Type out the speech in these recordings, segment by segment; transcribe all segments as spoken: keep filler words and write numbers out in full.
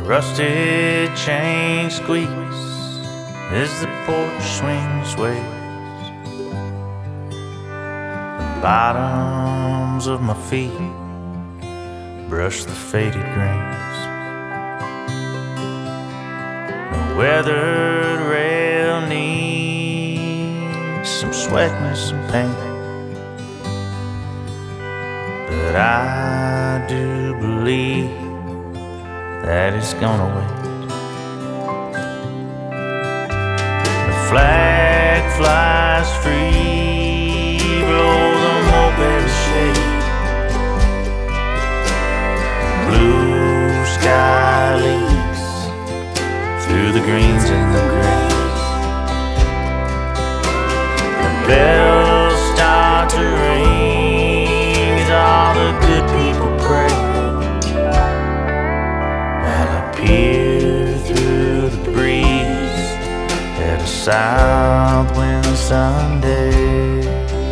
rusted chain squeaks as the porch swing sways. The bottoms of my feet brush the faded grains. The weathered rail needs some sweat and some paint, but I do believe that it's gonna wait. The flag flies free below the mulberry shade. Blue sky leaks through the greens and the grays. The bells start to ring as all the good people pray. I'll appear through the breeze at a south wind Sunday.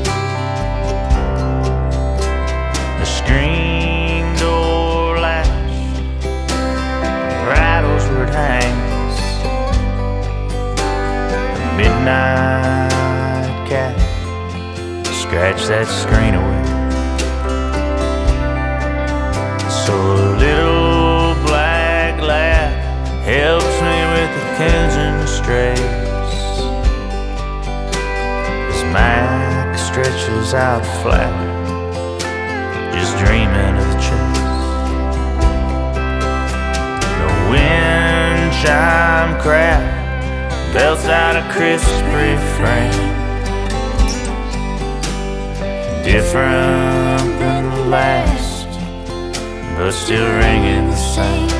The screen door latch rattles where it hangs. The midnight cat scratch that screen away. So a little black lad helps me with the coons and the strays. His Mac stretches out flat, just dreaming of the chase. The wind chime craft belts out a crisp refrain, different than the last, but still ringing the same.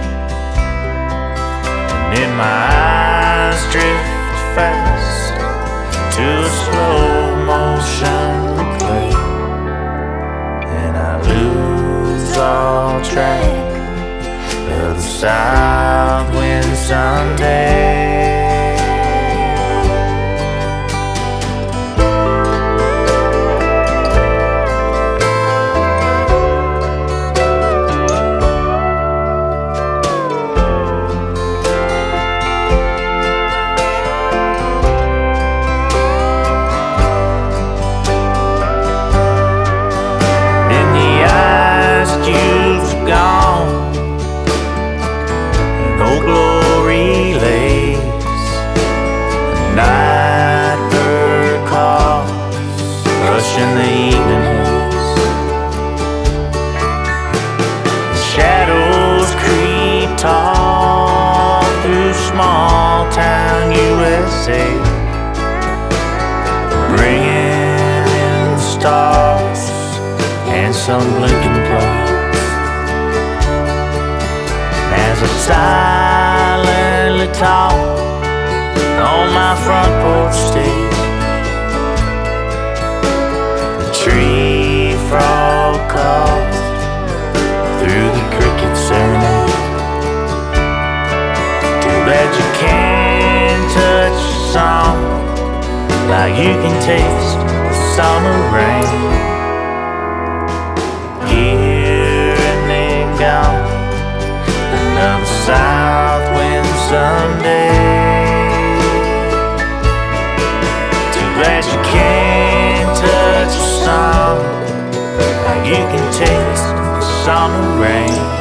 And in my eyes drift fast to a slow motion replay, and I lose all track of the south wind Sunday. In the evening haze, shadows creep tall through small town U S A, bringing in the stars and some blinking planes. As I silently talk on my front porch stage, tree frog calls through the cricket serenade. Too bad you can't touch a song like you can taste the summer rain. Here and then gone, another south wind Sunday. Too bad you can't touch a song like you can taste the summer rain.